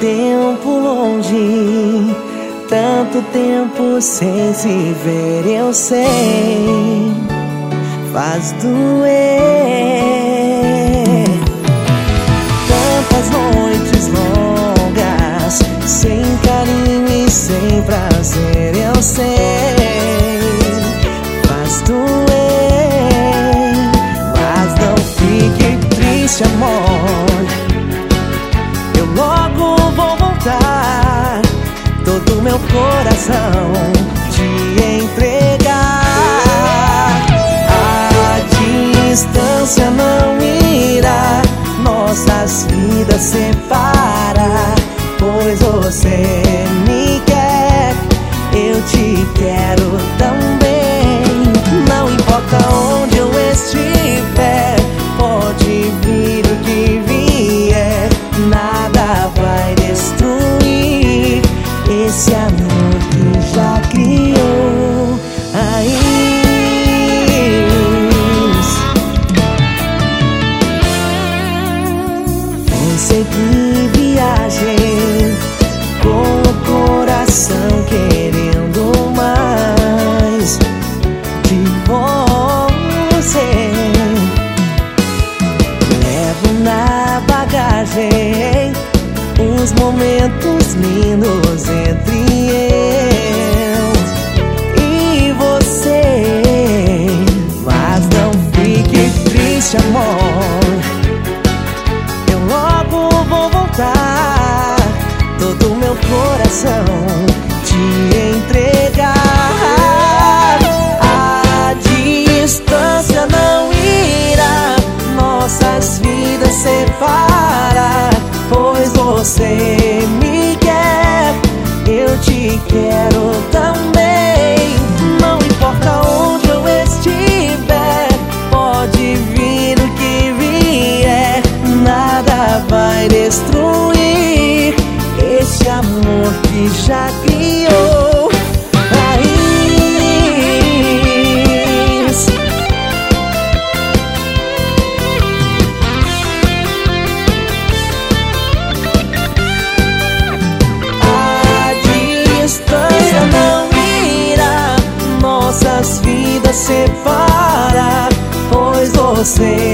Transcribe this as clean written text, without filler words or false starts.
tempo longe, tanto tempo sem se ver, eu sei, faz doer. Tantas noites longas, sem carinho e sem prazer, eu sei, faz doer. Mas não fique triste, amor, eu logo vou voltar, todo meu coração te entregar. A distância não irá nossas vidas separar, pois você me quer, eu te quero também. Não importa onde eu estiver, pode vir o que vier, nada vai destruir esse amor que já criou raiz. Vou seguir viagem com o coração querendo mais de você. Levo na bagagem os momentos lindos entre eu e você. Mas não fique triste, amor, eu logo vou voltar, todo meu coração te entregar. A distância não irá nossas vidas separar, pois você me quer, eu te quero também. Não importa onde eu estiver, pode vir o que vier, nada vai destruir esse amor que já criou raiz. Nossas vidas separar, pois você